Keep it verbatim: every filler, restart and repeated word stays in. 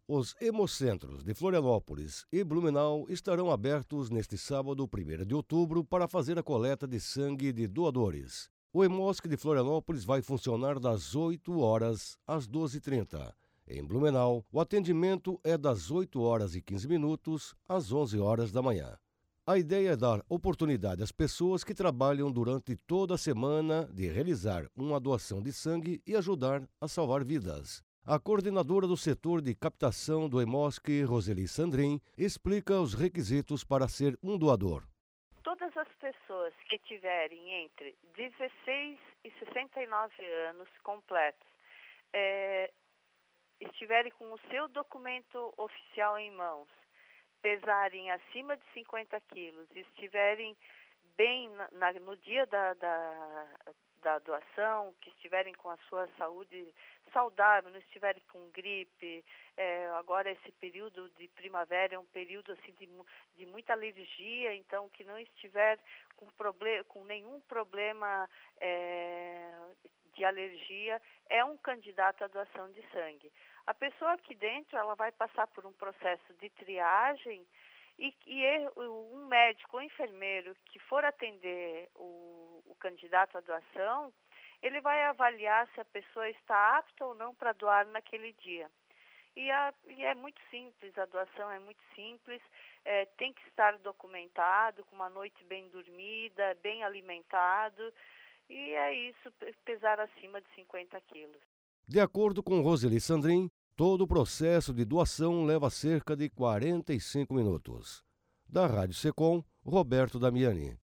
Os hemocentros de Florianópolis e Blumenau estarão abertos neste sábado, primeiro de outubro, para fazer a coleta de sangue de doadores. O Hemosc de Florianópolis vai funcionar das oito horas às doze e trinta. Em Blumenau, o atendimento é das oito horas e quinze minutos às onze horas da manhã. A ideia é dar oportunidade às pessoas que trabalham durante toda a semana de realizar uma doação de sangue e ajudar a salvar vidas. A coordenadora do setor de captação do Hemosc, Roseli Sandrin, explica os requisitos para ser um doador. Todas as pessoas que tiverem entre dezesseis e sessenta e nove anos completos, é, estiverem com o seu documento oficial em mãos, pesarem acima de cinquenta quilos e estiverem bem na, na, no dia da, da, da doação, que estiverem com a sua saúde saudável, não estiverem com gripe, é, agora esse período de primavera é um período assim de, de muita alergia, então que não estiver com, problem, com nenhum problema é, de alergia, é um candidato à doação de sangue. A pessoa aqui dentro, ela vai passar por um processo de triagem e, e um médico ou enfermeiro que for atender o, o candidato à doação, ele vai avaliar se a pessoa está apta ou não para doar naquele dia. E, a, e é muito simples, a doação é muito simples, é, tem que estar documentado, com uma noite bem dormida, bem alimentado, e é isso, pesar acima de cinquenta quilos. De acordo com Roseli Sandrin, todo o processo de doação leva cerca de quarenta e cinco minutos. Da Rádio Secom, Roberto Damiani.